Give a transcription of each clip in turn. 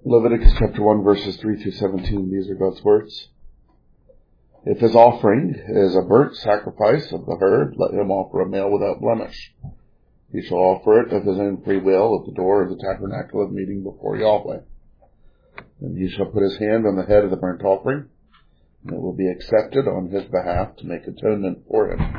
Leviticus chapter 1 verses 3 through 17, these are God's words. If his offering is a burnt sacrifice of the herd, let him offer a male without blemish. He shall offer it of his own free will at the door of the tabernacle of meeting before Yahweh. And he shall put his hand on the head of the burnt offering, and it will be accepted on his behalf to make atonement for him.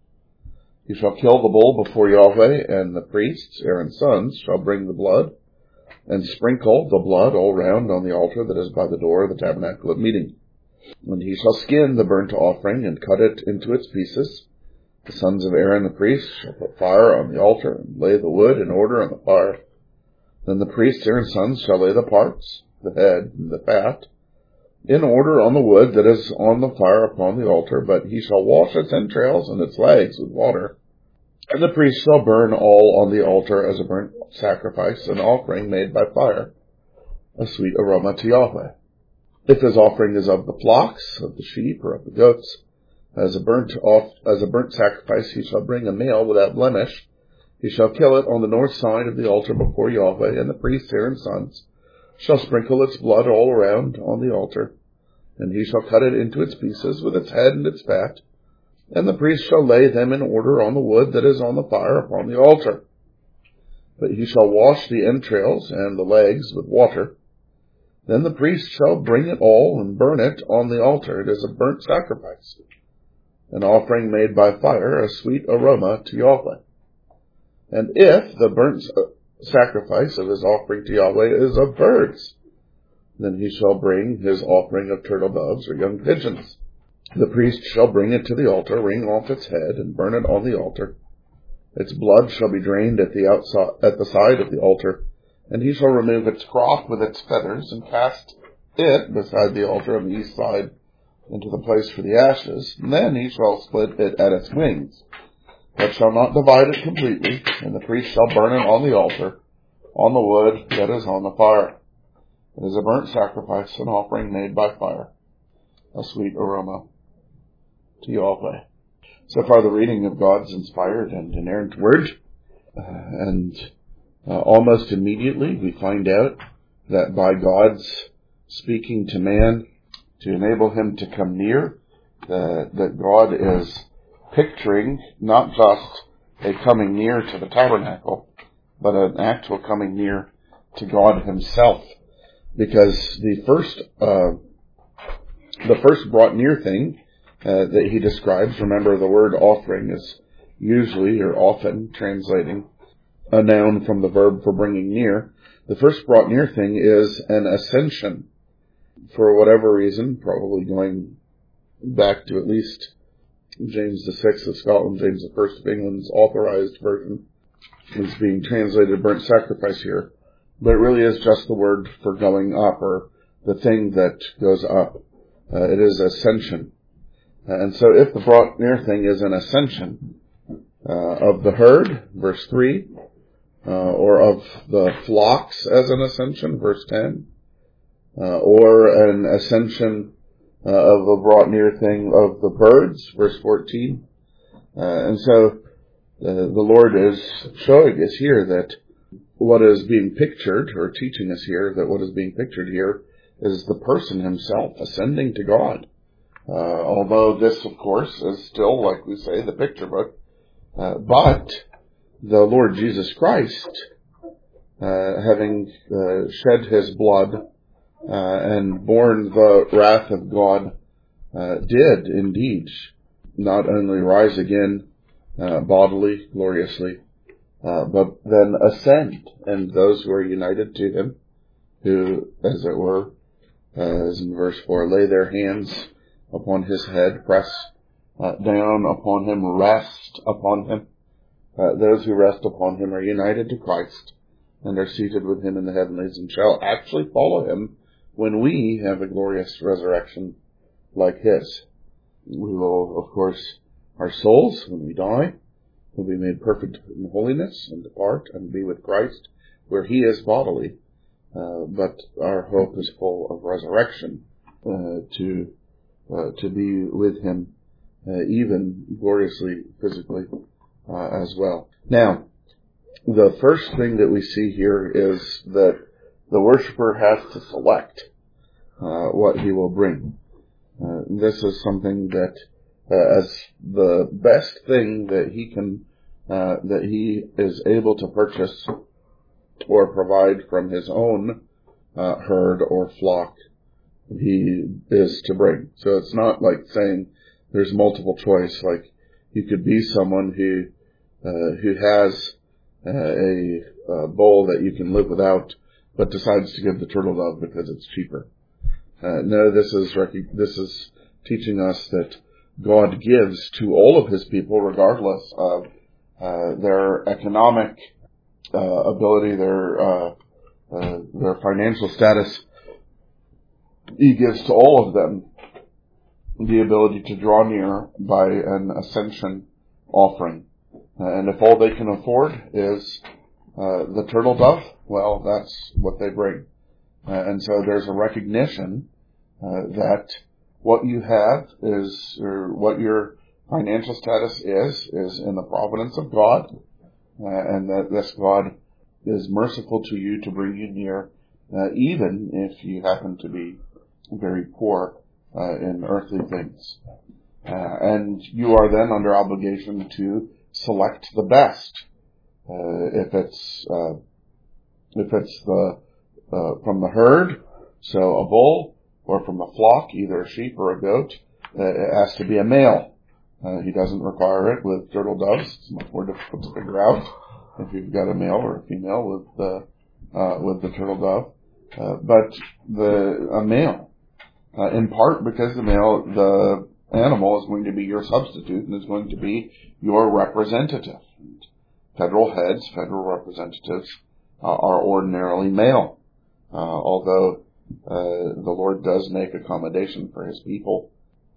He shall kill the bull before Yahweh, and the priests, Aaron's sons, shall bring the blood, and sprinkle the blood all round on the altar that is by the door of the tabernacle of meeting. And he shall skin the burnt offering, and cut it into its pieces. The sons of Aaron the priest shall put fire on the altar, and lay the wood in order on the fire. Then the priests, Aaron's sons, shall lay the parts, the head, and the fat, in order on the wood that is on the fire upon the altar, but he shall wash its entrails and its legs with water. And the priest shall burn all on the altar as a burnt sacrifice, an offering made by fire, a sweet aroma to Yahweh. If his offering is of the flocks, of the sheep, or of the goats, as a burnt sacrifice, he shall bring a male without blemish. He shall kill it on the north side of the altar before Yahweh, and the priest, Aaron's sons, shall sprinkle its blood all around on the altar, and he shall cut it into its pieces with its head and its fat, and the priest shall lay them in order on the wood that is on the fire upon the altar. But he shall wash the entrails and the legs with water. Then the priest shall bring it all and burn it on the altar. It is a burnt sacrifice, an offering made by fire, a sweet aroma to Yahweh. And if the burnt sacrifice of his offering to Yahweh is of birds, then he shall bring his offering of turtle doves or young pigeons. The priest shall bring it to the altar, wring off its head, and burn it on the altar. Its blood shall be drained at the side of the altar, and he shall remove its crop with its feathers, and cast it beside the altar on the east side into the place for the ashes. And then he shall split it at its wings, but shall not divide it completely, and the priest shall burn it on the altar, on the wood that is on the fire. It is a burnt sacrifice, an offering made by fire, a sweet aroma to Yahweh. So far, the reading of God's inspired and inerrant word, and almost immediately we find out that by God's speaking to man to enable him to come near, that God is picturing not just a coming near to the tabernacle, but an actual coming near to God himself. Because the first brought near thing that he describes, remember the word offering is usually or often translating a noun from the verb for bringing near. The first brought near thing is an ascension. For whatever reason, probably going back to at least James VI of Scotland, James I of England's authorized version is being translated burnt sacrifice here. But it really is just the word for going up, or the thing that goes up. It is ascension. And so if the brought near thing is an ascension of the herd, verse 3, or of the flocks as an ascension, verse 10, or an ascension of a brought near thing of the birds, verse 14. And so the Lord is showing us here that what is being pictured, or teaching us here, that what is being pictured here is the person himself ascending to God. Although this, of course, is still, like we say, the picture book. But the Lord Jesus Christ, having shed his blood and borne the wrath of God, did indeed not only rise again bodily, gloriously, but then ascend. And those who are united to him, who, as it were, as in verse 4, lay their hands upon his head, press down upon him, rest upon him. Those who rest upon him are united to Christ and are seated with him in the heavenlies and shall actually follow him when we have a glorious resurrection like his. We will, of course, our souls, when we die, will be made perfect in holiness and depart and be with Christ where he is bodily. But our hope is full of resurrection to be with him even gloriously physically as well. Now, the first thing that we see here is that the worshiper has to select what he will bring. This is something that as the best thing that he is able to purchase or provide from his own herd or flock, he is to bring. So it's not like saying there's multiple choice. Like you could be someone who has a bull that you can live without, but decides to give the turtle dove because it's cheaper. No, this is teaching us that God gives to all of his people, regardless of their economic ability, their financial status. He gives to all of them the ability to draw near by an ascension offering. And if all they can afford is the turtle dove, well, that's what they bring. And so there's a recognition that what you have is, or what your financial status is in the providence of God, and that this God is merciful to you to bring you near, even if you happen to be very poor in earthly things. And you are then under obligation to select the best. If it's from the herd, so a bull, or from a flock, either a sheep or a goat, it has to be a male. He doesn't require it with turtle doves. It's much more difficult to figure out if you've got a male or a female with the turtle dove. But a male, in part because the animal is going to be your substitute and is going to be your representative. Federal heads, federal representatives, are ordinarily male, although the Lord does make accommodation for his people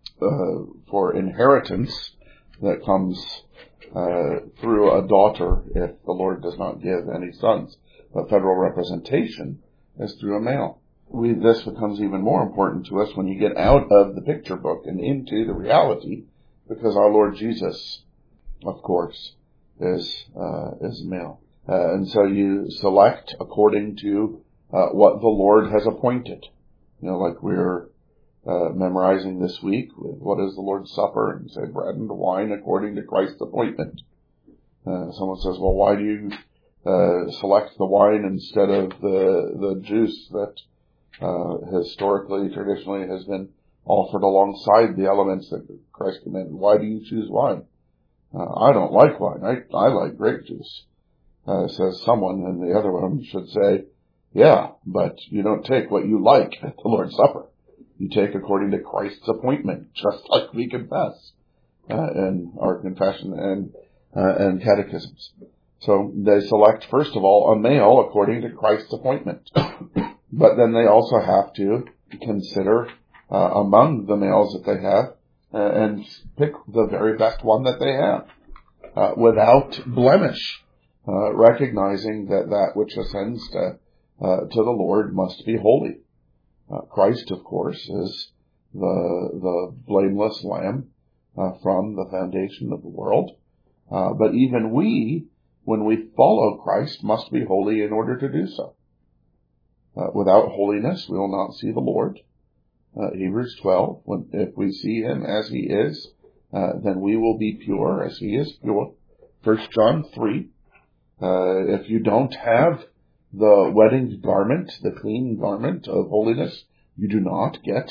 for inheritance that comes through a daughter if the Lord does not give any sons. But federal representation is through a male. This becomes even more important to us when you get out of the picture book and into the reality, because our Lord Jesus, of course, is male. And so you select according to what the Lord has appointed. Like we're memorizing this week, what is the Lord's Supper? And you say bread and wine according to Christ's appointment. Someone says, well, why do you select the wine instead of the juice that historically, traditionally has been offered alongside the elements that Christ commanded? Why do you choose wine? I don't like wine. I like grape juice, says someone, and the other one should say, yeah, but you don't take what you like at the Lord's Supper. You take according to Christ's appointment, just like we confess in our confession and catechisms. So they select, first of all, a male according to Christ's appointment. But then they also have to consider among the males that they have and pick the very best one that they have without blemish, recognizing that which ascends to the Lord must be holy. Christ, of course, is the blameless Lamb from the foundation of the world. But even we, when we follow Christ, must be holy in order to do so. Without holiness, we will not see the Lord. Hebrews 12, if we see him as he is, then we will be pure as he is pure. 1 John 3, if you don't have the wedding garment, the clean garment of holiness, you do not get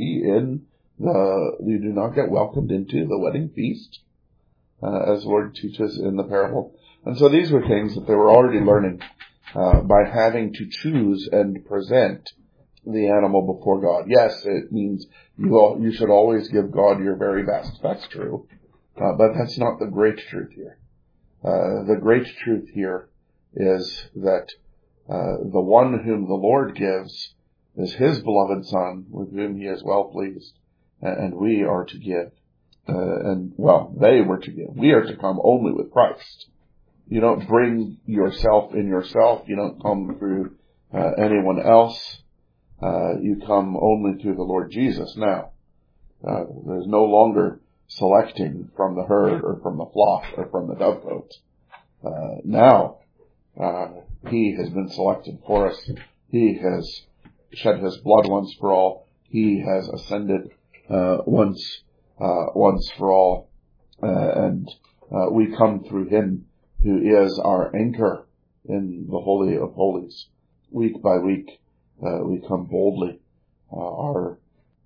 welcomed into the wedding feast, as the Lord teaches in the parable. And so these were things that they were already learning by having to choose and present the animal before God. Yes, it means you should always give God your very best. That's true. But that's not the great truth here. The great truth here is that the one whom the Lord gives is his beloved Son, with whom he is well pleased, and we are to give. They were to give. We are to come only with Christ. You don't bring yourself in yourself. You don't come through anyone else. You come only through the Lord Jesus now. There's no longer selecting from the herd or from the flock or from the dovecote. Now, he has been selected for us. He has shed his blood once for all. He has ascended once for all, and we come through him who is our anchor in the Holy of Holies. Week by week, we come boldly, our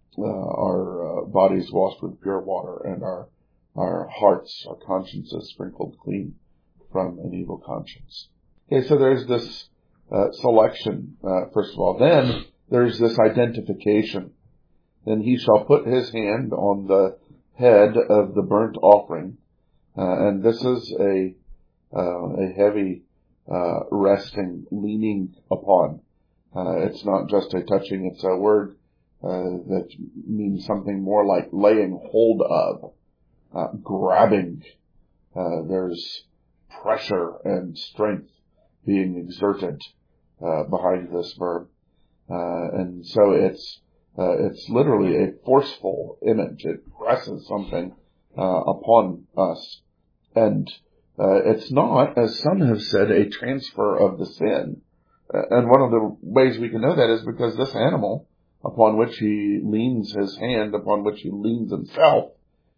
bodies washed with pure water, and our hearts, our consciences sprinkled clean from an evil conscience. Okay, so there's this selection, first of all. Then there's this identification. Then he shall put his hand on the head of the burnt offering, and this is a heavy resting, leaning upon. It's not just a touching; it's a word that means something more like laying hold of, grabbing. There's pressure and strength being exerted behind this verb, and so it's literally a forceful image. It presses something upon us, and it's not, as some have said, a transfer of the sin. And one of the ways we can know that is because this animal, upon which he leans his hand, upon which he leans himself,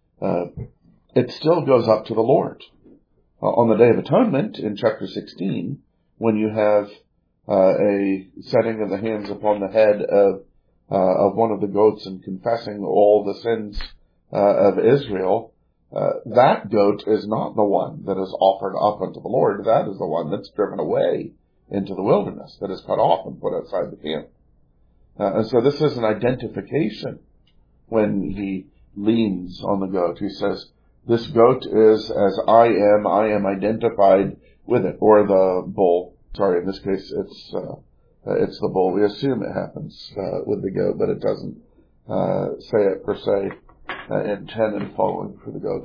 it still goes up to the Lord. On the Day of Atonement, in chapter 16, when you have a setting of the hands upon the head of one of the goats and confessing all the sins of Israel, that goat is not the one that is offered up unto the Lord. That is the one that's driven away into the wilderness, that is cut off and put outside the camp. And so this is an identification when he leans on the goat. He says, this goat is as I am identified with it. Or the bull. Sorry, in this case it's the bull. We assume it happens with the goat, but it doesn't say it per se in 10 and following for the goat.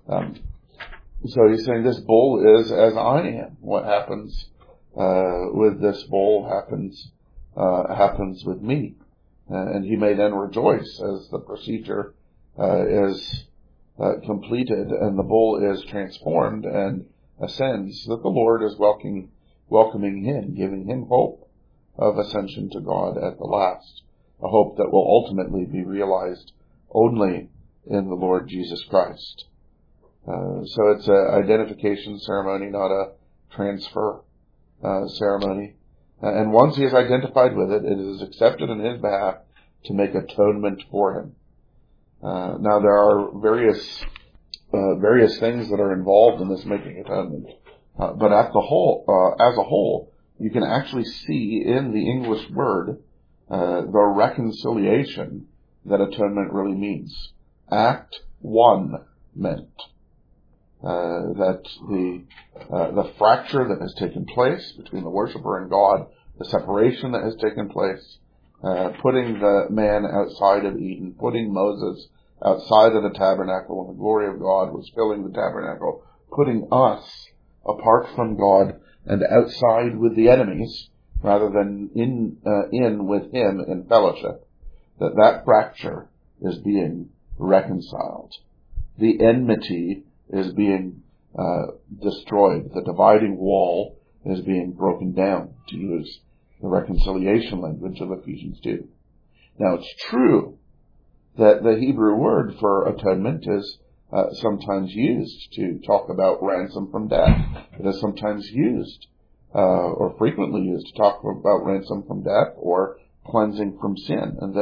So he's saying this bull is as I am. What happens with this bull happens with me. And he may then rejoice as the procedure is completed and the bull is transformed and ascends, that the Lord is welcoming him, giving him hope of ascension to God at the last, a hope that will ultimately be realized only in the Lord Jesus Christ. So it's an identification ceremony, not a transfer ceremony. And once he is identified with it, it is accepted in his behalf to make atonement for him. Now there are various things that are involved in this making atonement, but as a whole, you can actually see in the English word the reconciliation that atonement really means. Act 1 meant that the fracture that has taken place between the worshiper and God, the separation that has taken place, putting the man outside of Eden, putting Moses outside of the tabernacle when the glory of God was filling the tabernacle, putting us apart from God and outside with the enemies rather than in with him in fellowship, that fracture is being reconciled. The enmity is being destroyed. The dividing wall is being broken down, to use the reconciliation language of Ephesians 2. Now, it's true that the Hebrew word for atonement is sometimes used to talk about ransom from death. It is sometimes used, or frequently used, to talk about ransom from death or cleansing from sin. And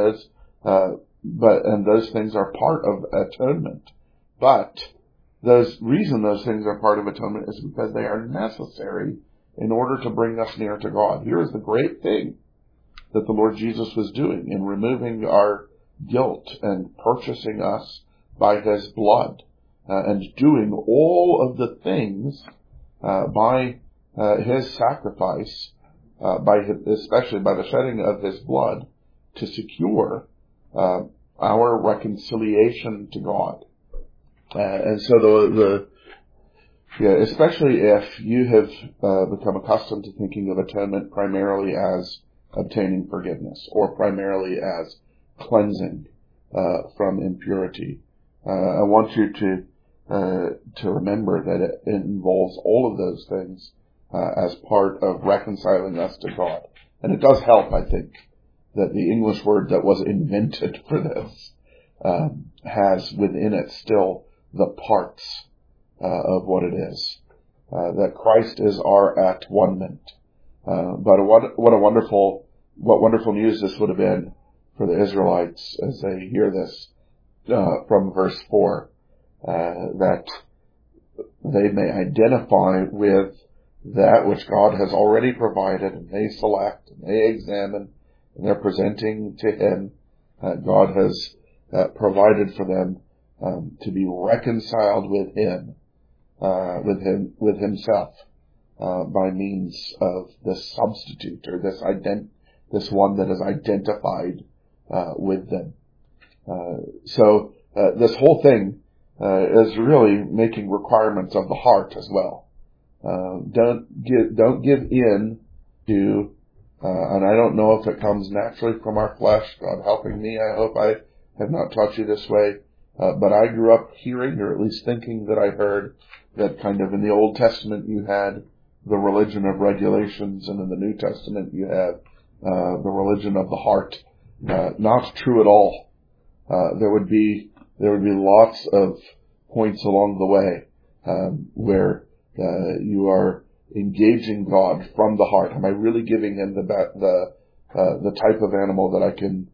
those things are part of atonement. But the reason those things are part of atonement is because they are necessary in order to bring us near to God. Here is the great thing that the Lord Jesus was doing in removing our guilt and purchasing us by his blood, and doing all of the things by his sacrifice, especially by the shedding of his blood, to secure our reconciliation to God. And so especially if you have become accustomed to thinking of atonement primarily as obtaining forgiveness or primarily as cleansing from impurity, I want you to remember that it involves all of those things as part of reconciling us to God. And it does help, I think, that the English word that was invented for this has within it still the parts of what it is. That Christ is our at-one-ment. But what wonderful news this would have been for the Israelites as they hear this from verse 4, that they may identify with that which God has already provided, and they select, and they examine, and they're presenting to Him. God has provided for them to be reconciled with Him, with Himself, by means of this substitute, or this one that is identified with them. So this whole thing is really making requirements of the heart as well. Don't give in to, and I don't know if it comes naturally from our flesh. God helping me. I hope I have not taught you this way. But I grew up hearing, or at least thinking that I heard, that kind of in the Old Testament you had the religion of regulations, and in the New Testament you have the religion of the heart. Not true at all. There would be lots of points along the way where you are engaging God from the heart. Am I really giving Him the type of animal that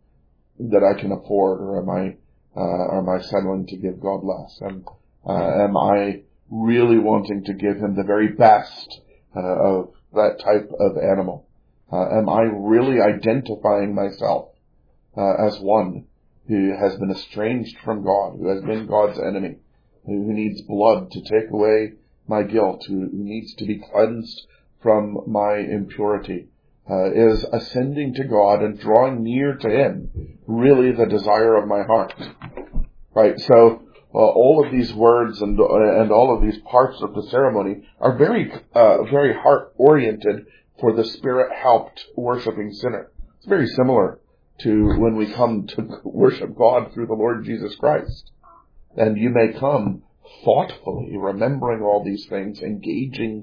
I can afford, or am I settling to give God less? Am I really wanting to give Him the very best of that type of animal? Am I really identifying myself as one who has been estranged from God, who has been God's enemy, who needs blood to take away my guilt, who needs to be cleansed from my impurity? Is ascending to God and drawing near to Him really the desire of my heart? Right? So all of these words and all of these parts of the ceremony are very heart-oriented for the Spirit-helped worshiping sinner. It's very similar to when we come to worship God through the Lord Jesus Christ. And you may come thoughtfully, remembering all these things, engaging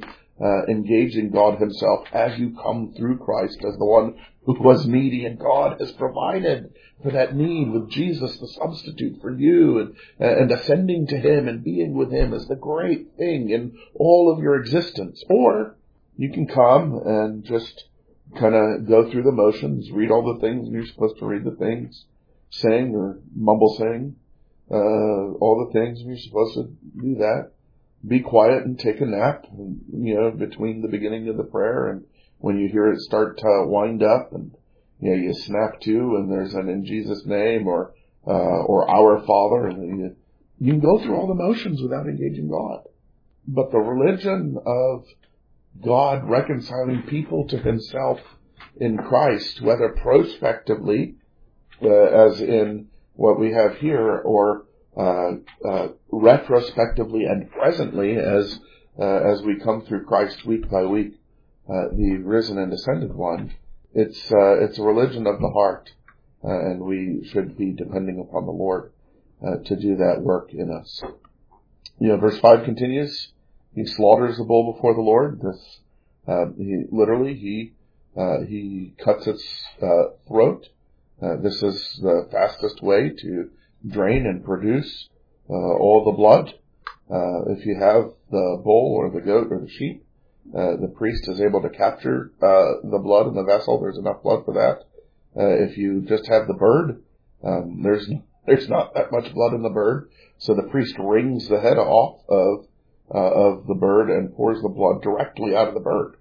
God Himself as you come through Christ as the one who was needy, and God has provided for that need with Jesus, the substitute for you, and ascending to Him and being with Him is the great thing in all of your existence. Or you can come and just kind of go through the motions, read all the things you're supposed to read, the things, sing or mumble sing, all the things you're supposed to do that. Be quiet and take a nap, between the beginning of the prayer and when you hear it start to wind up, and you snap to, and there's an "in Jesus' name" or "Our Father," and you can go through all the motions without engaging God. But the religion of God reconciling people to Himself in Christ, whether prospectively, as in what we have here, or retrospectively and presently, as we come through Christ week by week, the risen and ascended one, it's a religion of the heart, and we should be depending upon the Lord to do that work in us. Verse 5 continues. He slaughters the bull before the Lord. He cuts its throat. This is the fastest way to drain and produce all the blood. If you have the bull or the goat or the sheep, the priest is able to capture the blood in the vessel. There's enough blood for that. If you just have the bird, there's not that much blood in the bird, so the priest wrings the head off of the bird and pours the blood directly out of the bird.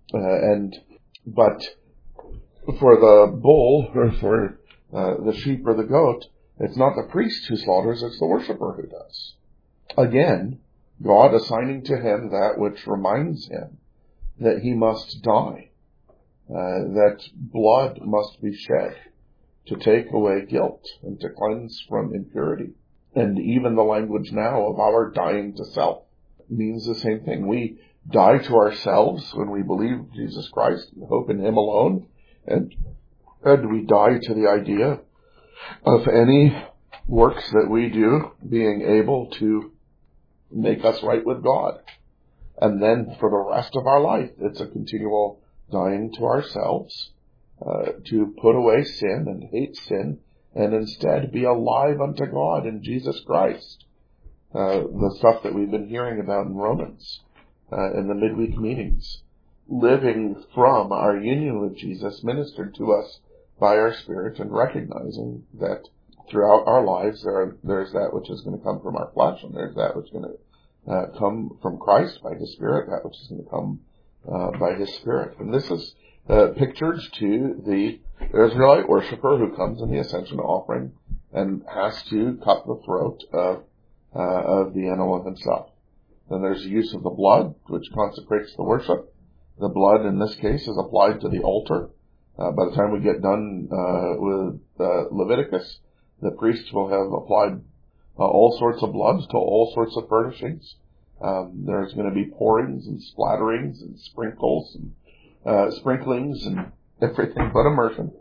But for the bull, or for the sheep or the goat, it's not the priest who slaughters, it's the worshiper who does. Again, God assigning to him that which reminds him that he must die, that blood must be shed to take away guilt and to cleanse from impurity. And even the language now of our dying to self means the same thing. We die to ourselves when we believe Jesus Christ and hope in Him alone, and we die to the idea of any works that we do being able to make us right with God. And then for the rest of our life, it's a continual dying to ourselves to put away sin and hate sin, and instead be alive unto God in Jesus Christ. The stuff that we've been hearing about in Romans, in the midweek meetings. Living from our union with Jesus, ministered to us by our Spirit, and recognizing that throughout our lives there's that which is going to come from our flesh, and there's that which is going to come from Christ by His Spirit, that which is going to come by His Spirit. And this is pictured to the Israelite worshiper who comes in the ascension offering and has to cut the throat of the animal himself. Then there's the use of the blood, which consecrates the worship. The blood in this case is applied to the altar. By the time we get done with Leviticus, the priest will have applied all sorts of blood to all sorts of furnishings. There's going to be pourings and splatterings and sprinkles and sprinklings and everything but immersion.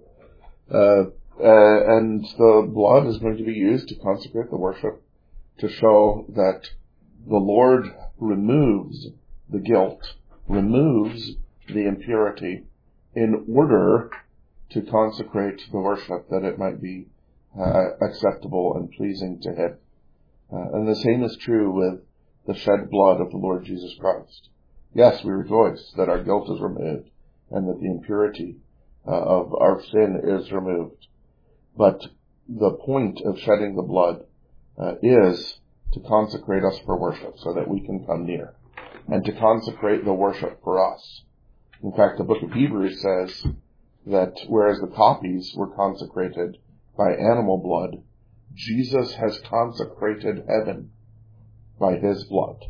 And the blood is going to be used to consecrate the worship, to show that the Lord removes the guilt, removes the impurity, in order to consecrate the worship, that it might be acceptable and pleasing to Him. And the same is true with the shed blood of the Lord Jesus Christ. Yes, we rejoice that our guilt is removed and that the impurity of our sin is removed. But the point of shedding the blood is to consecrate us for worship, so that we can come near, and to consecrate the worship for us. In fact, the book of Hebrews says that whereas the copies were consecrated by animal blood, Jesus has consecrated heaven by His blood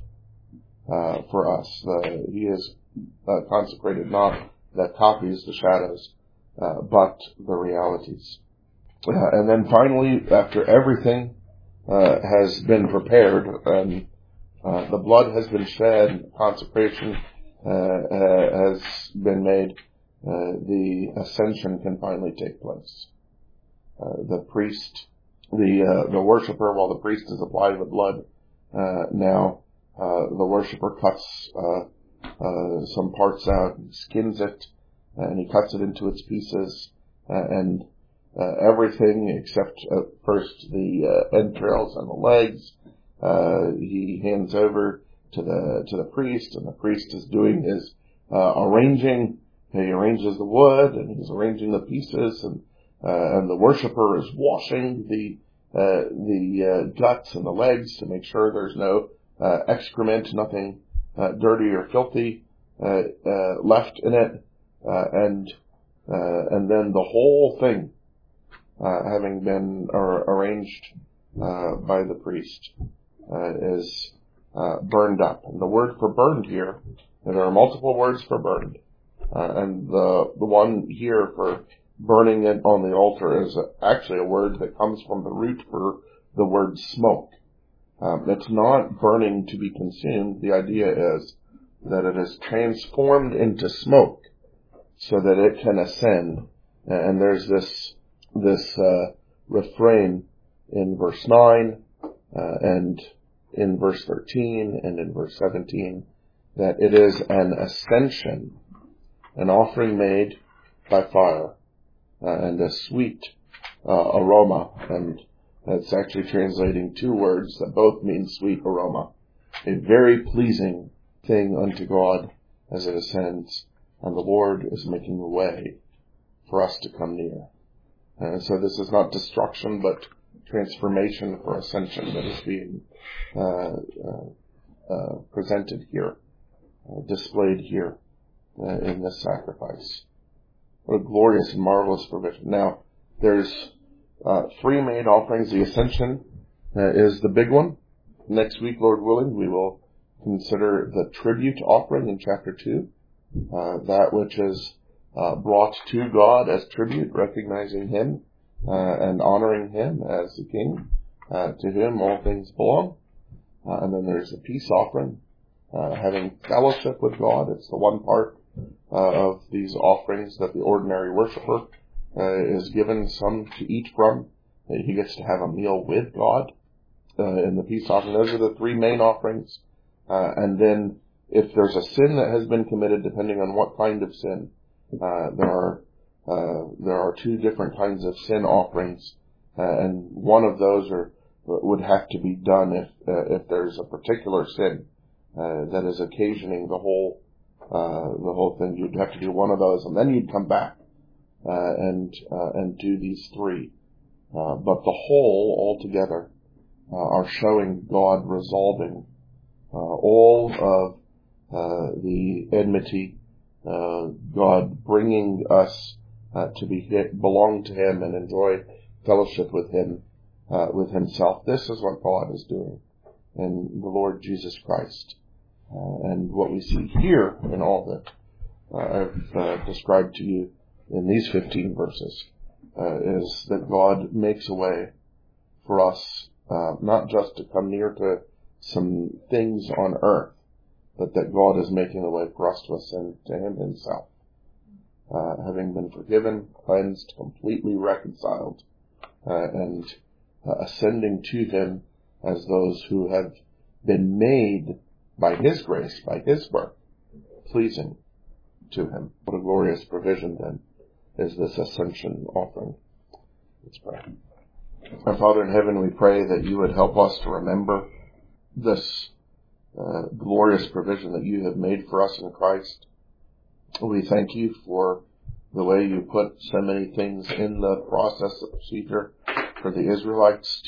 for us. He has consecrated not the copies, the shadows, but the realities. And then finally, after everything has been prepared and the blood has been shed, consecration has been made, the ascension can finally take place. The priest, the worshiper, while the priest is applying the blood, now the worshiper cuts some parts out and skins it, and he cuts it into its pieces, and everything except first the entrails and the legs he hands over to the priest, and the priest is doing his arranging. He arranges the wood, and he's arranging the pieces, and the worshiper is washing the guts and the legs to make sure there's no excrement, nothing dirty or filthy left in it, and then the whole thing, having been arranged by the priest, is burned up. And the word for burned here, and there are multiple words for burned, and the one here for burning it on the altar is actually a word that comes from the root for the word smoke. It's not burning to be consumed. The idea is that it is transformed into smoke so that it can ascend. And there's this refrain in verse 9 and in verse 13 and in verse 17 that it is an ascension, an offering made by fire, and a sweet aroma. And that's actually translating two words that both mean sweet aroma. A very pleasing thing unto God as it ascends, and the Lord is making a way for us to come near. And so this is not destruction, but transformation for ascension that is being presented here, displayed here in this sacrifice. What a glorious and marvelous provision. Now, there's three main offerings. The ascension is the big one. Next week, Lord willing, we will consider the tribute offering in chapter 2, that which is brought to God as tribute, recognizing Him and honoring Him as the King, to whom all things belong. And then there's the peace offering, having fellowship with God. It's the one part of these offerings that the ordinary worshiper is given some to eat from. He gets to have a meal with God in the peace offering. Those are the three main offerings. And then if there's a sin that has been committed, depending on what kind of sin, there are there are two different kinds of sin offerings, and one of those would have to be done if there's a particular sin that is occasioning the whole thing. You'd have to do one of those, and then you'd come back and do these three. But the whole altogether are showing God resolving all of the enmity, God bringing us to belong to Him and enjoy fellowship with Him, with Himself. This is what God is doing in the Lord Jesus Christ. And what we see here in all that I've described to you in these 15 verses is that God makes a way for us not just to come near to some things on earth, but that God is making a way for us to ascend to Him Himself. Having been forgiven, cleansed, completely reconciled, and ascending to Him as those who have been made by His grace, by His work, pleasing to Him. What a glorious provision then is this ascension offering. Let's pray. Our Father in heaven, we pray that you would help us to remember this glorious provision that you have made for us in Christ. We thank you for the way you put so many things in the process of procedure for the Israelites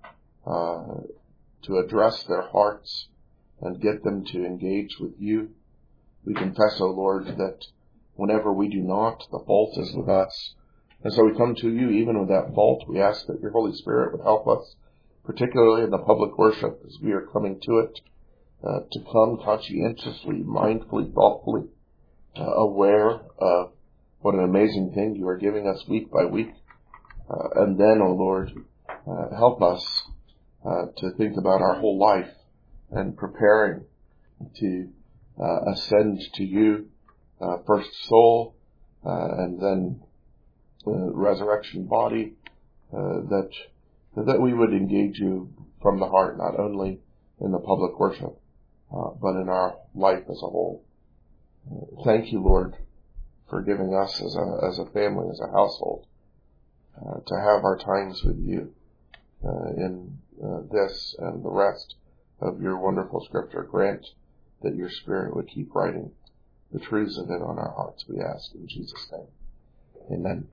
to address their hearts and get them to engage with you. We confess, O Lord, that whenever we do not, the fault is with us. And so we come to you even with that fault. We ask that your Holy Spirit would help us, particularly in the public worship as we are coming to it, to come conscientiously, mindfully, thoughtfully, aware of what an amazing thing you are giving us week by week. And then, O Lord, help us to think about our whole life and preparing to ascend to you, first soul, and then resurrection body, that we would engage you from the heart, not only in the public worship, but in our life as a whole. Thank you, Lord, for giving us as a family, as a household, to have our times with you in this and the rest of your wonderful scripture. Grant that your Spirit would keep writing the truths of it on our hearts, we ask in Jesus' name. Amen.